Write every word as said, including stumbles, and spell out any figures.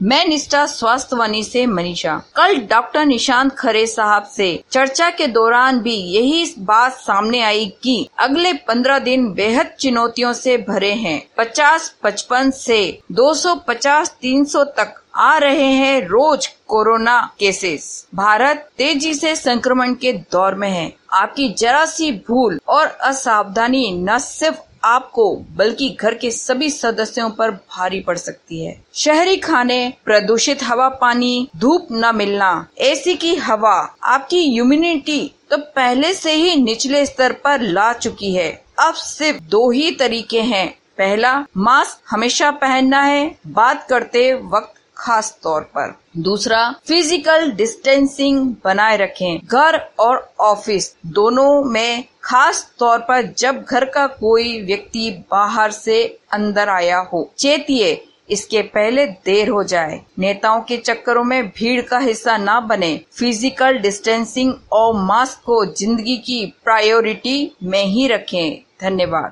मैं निष्ठा स्वास्थ्यवाणी से मनीषा। कल डॉक्टर निशांत खरे साहब से चर्चा के दौरान भी यही बात सामने आई कि अगले पंद्रह दिन बेहद चुनौतियों से भरे हैं। पचास पचपन से दो सौ पचास तीन सौ तक आ रहे हैं रोज कोरोना केसेस। भारत तेजी से संक्रमण के दौर में है। आपकी जरा सी भूल और असावधानी न सिर्फ आपको बल्कि घर के सभी सदस्यों पर भारी पड़ सकती है। शहरी खाने, प्रदूषित हवा पानी, धूप न मिलना, एसी की हवा आपकी इम्यूनिटी तो पहले से ही निचले स्तर पर ला चुकी है। अब सिर्फ दो ही तरीके हैं। पहला, मास्क हमेशा पहनना है, बात करते वक्त खास तौर पर। दूसरा, फिजिकल डिस्टेंसिंग बनाए रखें, घर और ऑफिस दोनों में, खास तौर पर जब घर का कोई व्यक्ति बाहर से अंदर आया हो। चेतिए, इसके पहले देर हो जाए। नेताओं के चक्करों में भीड़ का हिस्सा ना बने। फिजिकल डिस्टेंसिंग और मास्क को जिंदगी की प्रायोरिटी में ही रखें। धन्यवाद।